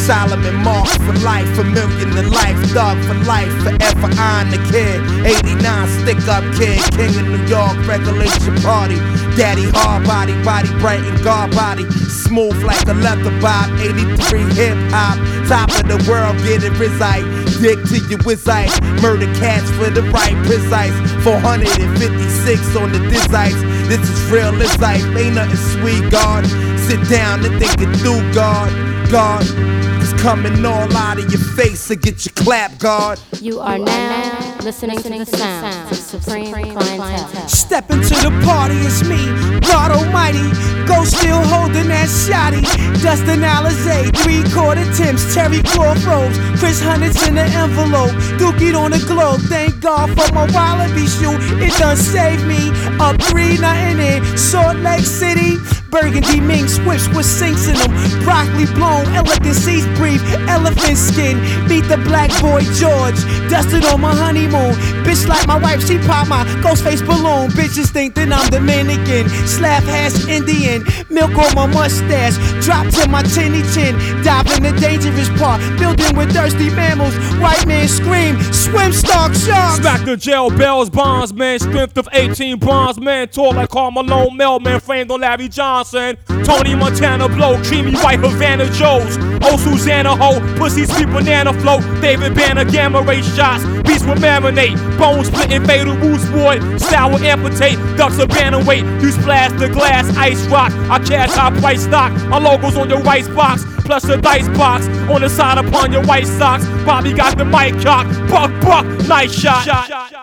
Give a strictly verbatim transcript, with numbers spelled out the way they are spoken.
Solomon Mark for life, a million in life, dog for life, forever on the kid. eighty-nine stick up kid, king of New York, regulation party. Daddy hard body, body bright and guard body, smooth like a leather bob. eighty-three hip hop, top of the world, get it reside. Dick to your wizite, murder cats for the right precise. four hundred fifty-six on the dizites. This is real as life, ain't nothing sweet, God. Sit down and think it through, God. God, it's coming all out of your face to get your clap, God. You are now listening to the sounds of Supreme Clientele. Step into the party, it's me, God Almighty. Ghost still holding that shotty. Dustin Alizé, three-quarter Timbs, Terry cloth robes, Chris Hunnits in the envelope, Dookie on the globe. Thank God for my Wallaby shoe, it done saved me. Up three, nothing in Salt Lake City. Burgundy minks, whips with sinks in them. Broccoli blown, elegant seas breathe, elephant skin. Meet the black boy George, dusted on my honeymoon. Bitch like my wife, she pop my ghost face balloon. Bitches think that I'm Dominican, slap hash Indian. Milk on my mustache, drop to my chinny chin. Dive in the dangerous part, building with thirsty mammals. White man scream, swim stock sharks. Smack the jail bells, bonds man, strength of eighteen bronze man. Tall like Karl Malone, Melman, framed on Larry Johnson. Tony Montana blow, creamy white Havana Joes. Oh Susanna ho, pussy sweet banana float. David Banner gamma ray shots, beats with marinate. Bones splitting fatal roots boy, style will amputate. Ducks a banner weight, you splash the glass, ice rock. I cash high price stock, my logo's on your rice box. Plus the dice box, on the side upon your white socks. Bobby got the mic cock, buck buck, nice shot.